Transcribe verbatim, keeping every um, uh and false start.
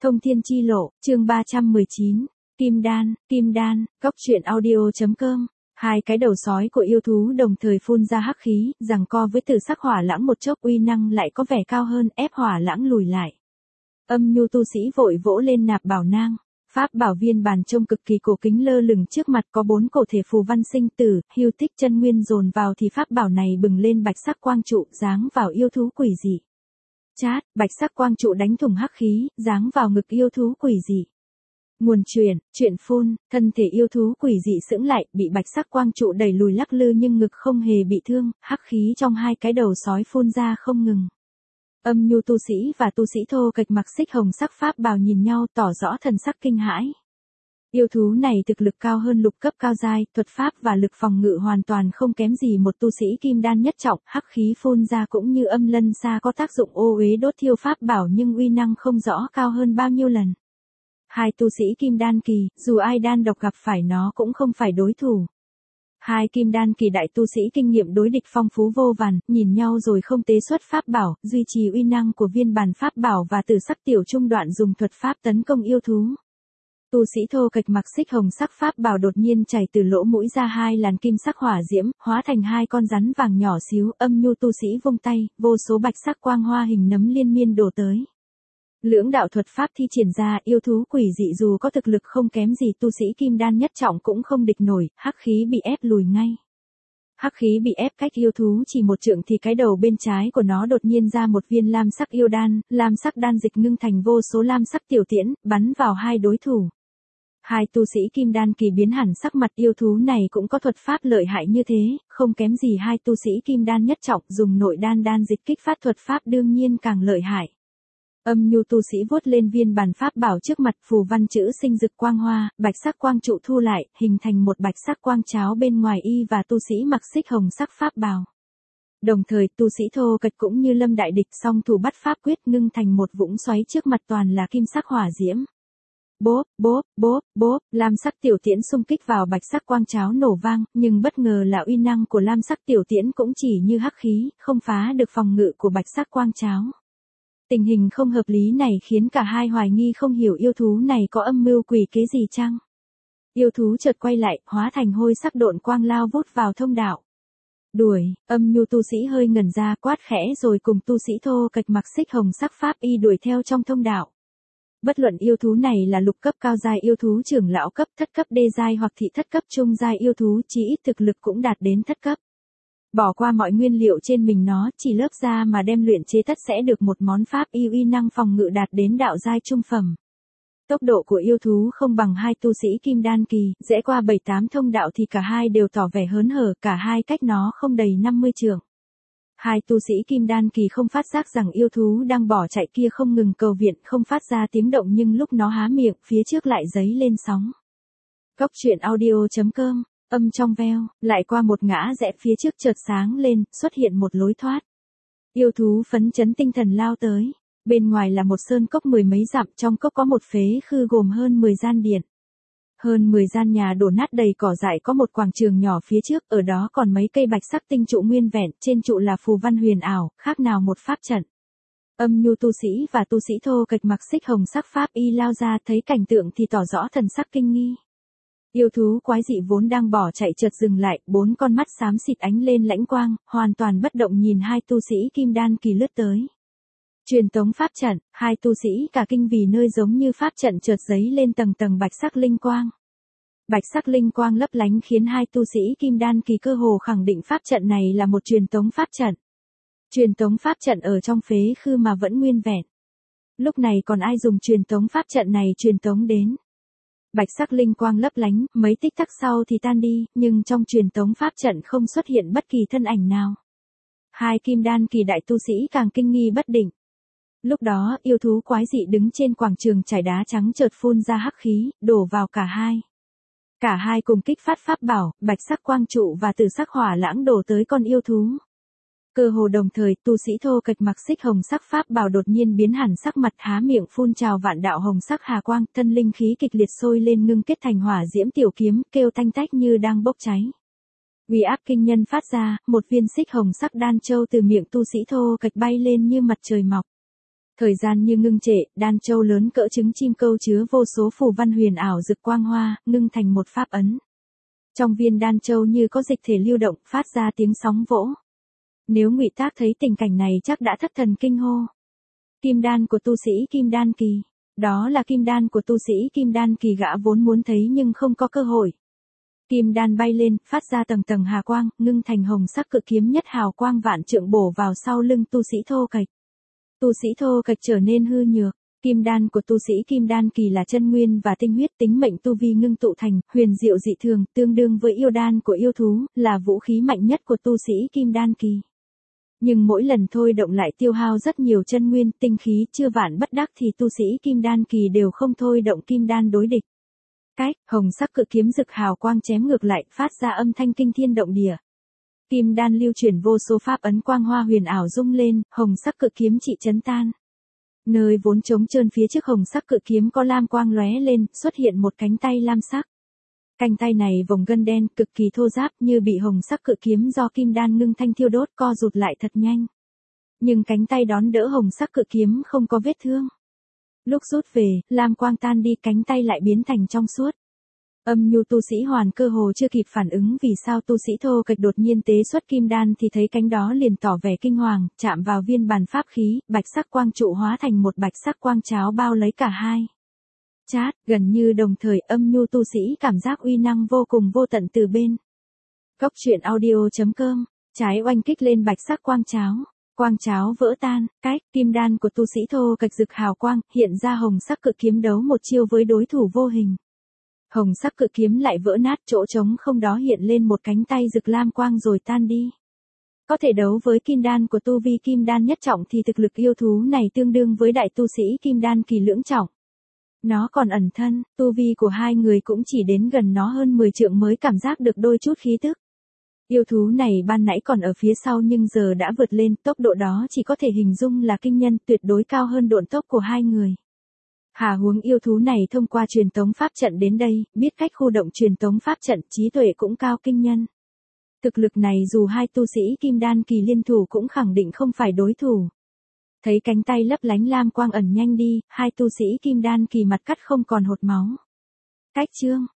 Thông thiên chi lộ, chương ba trăm mười chín, Kim Đan, Kim Đan, góc truyện audio.com. Hai cái đầu sói của yêu thú đồng thời phun ra hắc khí, giằng co với tử sắc hỏa lãng một chốc, uy năng lại có vẻ cao hơn, ép hỏa lãng lùi lại. Âm nhu tu sĩ vội vỗ lên nạp bảo nang. Pháp bảo viên bàn trông cực kỳ cổ kính lơ lửng trước mặt, có bốn cổ thể phù văn sinh tử, hưu tích chân nguyên dồn vào thì pháp bảo này bừng lên bạch sắc quang trụ, giáng vào yêu thú quỷ dị. Chát, bạch sắc quang trụ đánh thủng hắc khí, giáng vào ngực yêu thú quỷ dị. Nguồn truyền, chuyện phun, thân thể yêu thú quỷ dị sững lại, bị bạch sắc quang trụ đẩy lùi lắc lư nhưng ngực không hề bị thương, hắc khí trong hai cái đầu sói phun ra không ngừng. Âm nhu tu sĩ và tu sĩ thô kịch mặc xích hồng sắc pháp bào nhìn nhau, tỏ rõ thần sắc kinh hãi. Yêu thú này thực lực cao hơn lục cấp cao giai, thuật pháp và lực phòng ngự hoàn toàn không kém gì một tu sĩ kim đan nhất trọng, hắc khí phun ra cũng như âm lân xa có tác dụng ô uế đốt thiêu pháp bảo nhưng uy năng không rõ cao hơn bao nhiêu lần. Hai tu sĩ kim đan kỳ, dù ai đan độc gặp phải nó cũng không phải đối thủ. Hai kim đan kỳ đại tu sĩ kinh nghiệm đối địch phong phú vô vàn, nhìn nhau rồi không tế xuất pháp bảo, duy trì uy năng của viên bàn pháp bảo và từ sắc tiểu trung đoạn dùng thuật pháp tấn công yêu thú. Tu sĩ thô kịch mặc xích hồng sắc pháp bảo đột nhiên chảy từ lỗ mũi ra hai làn kim sắc hỏa diễm, hóa thành hai con rắn vàng nhỏ xíu, âm nhu tu sĩ vung tay, vô số bạch sắc quang hoa hình nấm liên miên đổ tới. Lưỡng đạo thuật pháp thi triển ra, yêu thú quỷ dị dù có thực lực không kém gì tu sĩ kim đan nhất trọng cũng không địch nổi, hắc khí bị ép lùi ngay. Hắc khí bị ép cách yêu thú chỉ một trượng thì cái đầu bên trái của nó đột nhiên ra một viên lam sắc yêu đan, lam sắc đan dịch ngưng thành vô số lam sắc tiểu tiễn, bắn vào hai đối thủ. Hai tu sĩ kim đan kỳ biến hẳn sắc mặt, yêu thú này cũng có thuật pháp lợi hại như thế, không kém gì hai tu sĩ kim đan nhất trọng, dùng nội đan đan dịch kích phát thuật pháp đương nhiên càng lợi hại. Âm nhu tu sĩ vuốt lên viên bàn pháp bảo trước mặt, phù văn chữ sinh rực quang hoa, bạch sắc quang trụ thu lại, hình thành một bạch sắc quang cháo bên ngoài y và tu sĩ mặc xích hồng sắc pháp bào. Đồng thời tu sĩ thô kịch cũng như lâm đại địch song thủ bắt pháp quyết ngưng thành một vũng xoáy trước mặt toàn là kim sắc hỏa diễm. Bốp, bốp, bốp, bốp, lam sắc tiểu tiễn xung kích vào bạch sắc quang cháo nổ vang, nhưng bất ngờ là uy năng của lam sắc tiểu tiễn cũng chỉ như hắc khí, không phá được phòng ngự của bạch sắc quang cháo. Tình hình không hợp lý này khiến cả hai hoài nghi không hiểu yêu thú này có âm mưu quỷ kế gì chăng. Yêu thú chợt quay lại, hóa thành hôi sắc độn quang lao vút vào thông đạo. Đuổi, âm nhu tu sĩ hơi ngẩn ra, quát khẽ rồi cùng tu sĩ thô kịch mặc xích hồng sắc pháp y đuổi theo trong thông đạo. Bất luận yêu thú này là lục cấp cao giai yêu thú trưởng lão cấp, thất cấp đê giai hoặc thị thất cấp trung giai yêu thú, chí ít thực lực cũng đạt đến thất cấp. Bỏ qua mọi nguyên liệu trên mình nó, chỉ lớp da mà đem luyện chế tất sẽ được một món pháp y uy năng phòng ngự đạt đến đạo giai trung phẩm. Tốc độ của yêu thú không bằng hai tu sĩ kim đan kỳ, rẽ qua bảy tám thông đạo thì cả hai đều tỏ vẻ hớn hở, cả hai cách nó không đầy năm mươi trượng. Hai tu sĩ kim đan kỳ không phát giác rằng yêu thú đang bỏ chạy kia không ngừng cầu viện, không phát ra tiếng động nhưng lúc nó há miệng, phía trước lại dấy lên sóng. Góc truyện audio.com. Âm trong veo, lại qua một ngã rẽ phía trước chợt sáng lên, xuất hiện một lối thoát. Yêu thú phấn chấn tinh thần lao tới. Bên ngoài là một sơn cốc mười mấy dặm, trong cốc có một phế khư gồm hơn mười gian điện. Hơn mười gian nhà đổ nát đầy cỏ dại, có một quảng trường nhỏ phía trước, ở đó còn mấy cây bạch sắc tinh trụ nguyên vẹn, trên trụ là phù văn huyền ảo, khác nào một pháp trận. Âm nhu tu sĩ và tu sĩ thô kịch mặc xích hồng sắc pháp y lao ra, thấy cảnh tượng thì tỏ rõ thần sắc kinh nghi. Yêu thú quái dị vốn đang bỏ chạy chợt dừng lại, bốn con mắt xám xịt ánh lên lãnh quang, hoàn toàn bất động nhìn hai tu sĩ kim đan kỳ lướt tới. Truyền tống pháp trận, hai tu sĩ cả kinh vì nơi giống như pháp trận chợt giấy lên tầng tầng bạch sắc linh quang. Bạch sắc linh quang lấp lánh khiến hai tu sĩ kim đan kỳ cơ hồ khẳng định pháp trận này là một truyền tống pháp trận. Truyền tống pháp trận ở trong phế khư mà vẫn nguyên vẹn. Lúc này còn ai dùng truyền tống pháp trận này truyền tống đến? Bạch sắc linh quang lấp lánh, mấy tích tắc sau thì tan đi, nhưng trong truyền tống pháp trận không xuất hiện bất kỳ thân ảnh nào. Hai kim đan kỳ đại tu sĩ càng kinh nghi bất định. Lúc đó, yêu thú quái dị đứng trên quảng trường trải đá trắng chợt phun ra hắc khí, đổ vào cả hai. Cả hai cùng kích phát pháp bảo, bạch sắc quang trụ và tử sắc hỏa lãng đổ tới con yêu thú. Cơ hồ đồng thời, tu sĩ thô kịch mặc xích hồng sắc pháp bảo đột nhiên biến hẳn sắc mặt, há miệng phun trào vạn đạo hồng sắc hà quang, thân linh khí kịch liệt sôi lên ngưng kết thành hỏa diễm tiểu kiếm, kêu tanh tách như đang bốc cháy. Uy áp kinh nhân phát ra, một viên xích hồng sắc đan châu từ miệng tu sĩ thô kịch bay lên như mặt trời mọc. Thời gian như ngưng trệ, đan châu lớn cỡ trứng chim câu chứa vô số phù văn huyền ảo rực quang hoa, ngưng thành một pháp ấn. Trong viên đan châu như có dịch thể lưu động, phát ra tiếng sóng vỗ. Nếu Ngụy Tác thấy tình cảnh này chắc đã thất thần kinh hô. Kim đan của tu sĩ Kim Đan Kỳ. Đó là kim đan của tu sĩ Kim Đan Kỳ gã vốn muốn thấy nhưng không có cơ hội. Kim đan bay lên, phát ra tầng tầng hà quang, ngưng thành hồng sắc cự kiếm nhất hào quang vạn trượng bổ vào sau lưng tu sĩ Thô Kệch. Tu sĩ Thô Kệch trở nên hư nhược. Kim đan của tu sĩ Kim Đan Kỳ là chân nguyên và tinh huyết, tính mệnh tu vi ngưng tụ thành, huyền diệu dị thường, tương đương với yêu đan của yêu thú, là vũ khí mạnh nhất của tu sĩ Kim Đan Kỳ. Nhưng mỗi lần thôi động lại tiêu hao rất nhiều chân nguyên, tinh khí, chưa vạn bất đắc thì tu sĩ Kim Đan Kỳ đều không thôi động kim đan đối địch. Cách, hồng sắc cự kiếm rực hào quang chém ngược lại, phát ra âm thanh kinh thiên động địa. Kim đan lưu chuyển vô số pháp ấn quang hoa huyền ảo rung lên, hồng sắc cự kiếm trị chấn tan. Nơi vốn trống trơn phía trước hồng sắc cự kiếm có lam quang lóe lên, xuất hiện một cánh tay lam sắc. Cánh tay này vòng gân đen, cực kỳ thô ráp, như bị hồng sắc cự kiếm do kim đan ngưng thanh thiêu đốt co rụt lại thật nhanh. Nhưng cánh tay đón đỡ hồng sắc cự kiếm không có vết thương. Lúc rút về, lam quang tan đi, cánh tay lại biến thành trong suốt. Âm nhu tu sĩ Hoàn cơ hồ chưa kịp phản ứng vì sao tu sĩ Thô Kệch đột nhiên tế xuất kim đan thì thấy cánh đó liền tỏ vẻ kinh hoàng, chạm vào viên bàn pháp khí, bạch sắc quang trụ hóa thành một bạch sắc quang cháo bao lấy cả hai. Chát, gần như đồng thời âm nhu tu sĩ cảm giác uy năng vô cùng vô tận từ bên. Cốc truyện audio chấm com, trái oanh kích lên bạch sắc quang cháo. Quang cháo vỡ tan, cách, kim đan của tu sĩ Thô Kệch rực hào quang, hiện ra hồng sắc cự kiếm đấu một chiêu với đối thủ vô hình. Hồng sắc cự kiếm lại vỡ nát, chỗ trống không đó hiện lên một cánh tay rực lam quang rồi tan đi. Có thể đấu với kim đan của tu vi kim đan nhất trọng thì thực lực yêu thú này tương đương với đại tu sĩ Kim Đan Kỳ lưỡng trọng. Nó còn ẩn thân, tu vi của hai người cũng chỉ đến gần nó hơn mười trượng mới cảm giác được đôi chút khí tức. Yêu thú này ban nãy còn ở phía sau nhưng giờ đã vượt lên, tốc độ đó chỉ có thể hình dung là kinh nhân, tuyệt đối cao hơn độn tốc của hai người. Hà huống yêu thú này thông qua truyền tống pháp trận đến đây, biết cách khu động truyền tống pháp trận, trí tuệ cũng cao kinh nhân. Thực lực này dù hai tu sĩ Kim Đan Kỳ liên thủ cũng khẳng định không phải đối thủ. Thấy cánh tay lấp lánh lam quang ẩn nhanh đi, hai tu sĩ Kim Đan Kỳ mặt cắt không còn hột máu. Cách chương